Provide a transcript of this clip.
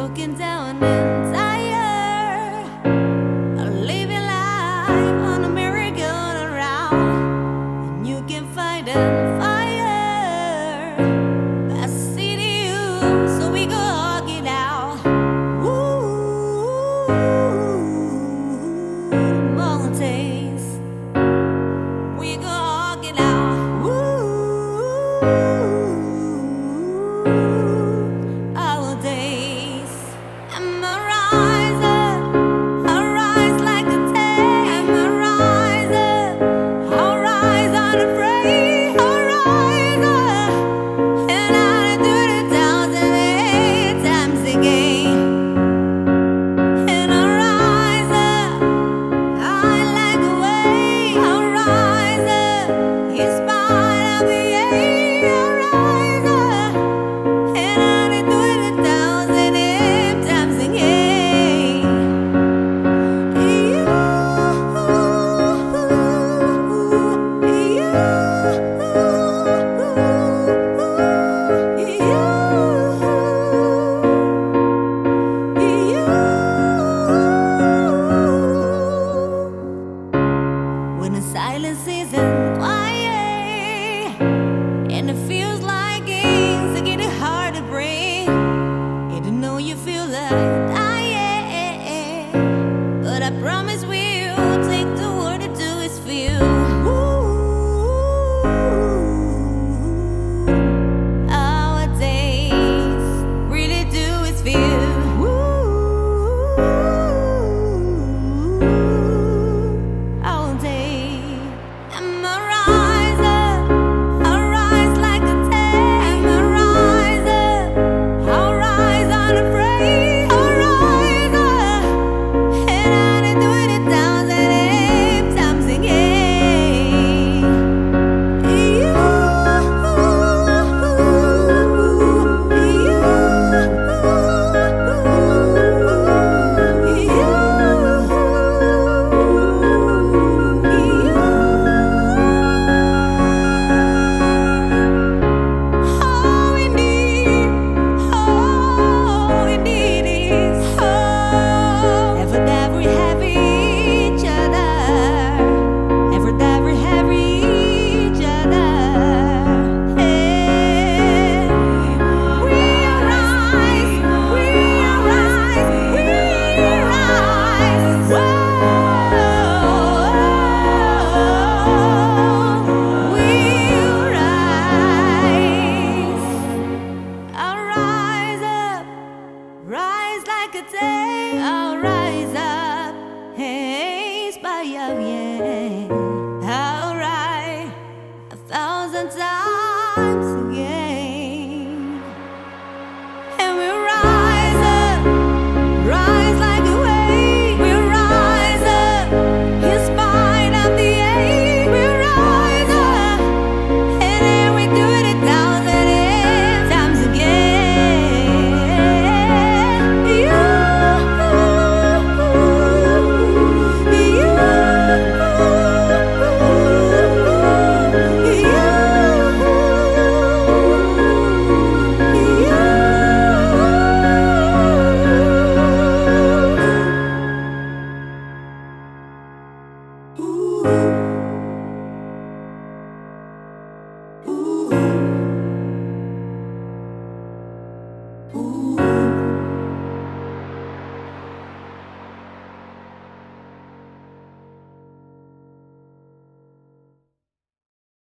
broken down and tired of living life on a merry-go-round, and you can fight and fire. I see you, so we go hug it out. Ooh, mountains, we go hug it out. Ooh. When the silence isn't quiet and it feels like it's getting hard to breathe, you don't know you feel like dying, but I promise we'll take the word to do is feel. Our days really do is feel. I'll rise up, hey, inspire, yeah. I'll rise 1,000 times again, and we'll rise up, rise like a wave. We'll rise up, in spite of the ache. We'll rise up, and then we do it 1,000 times again. Ooh.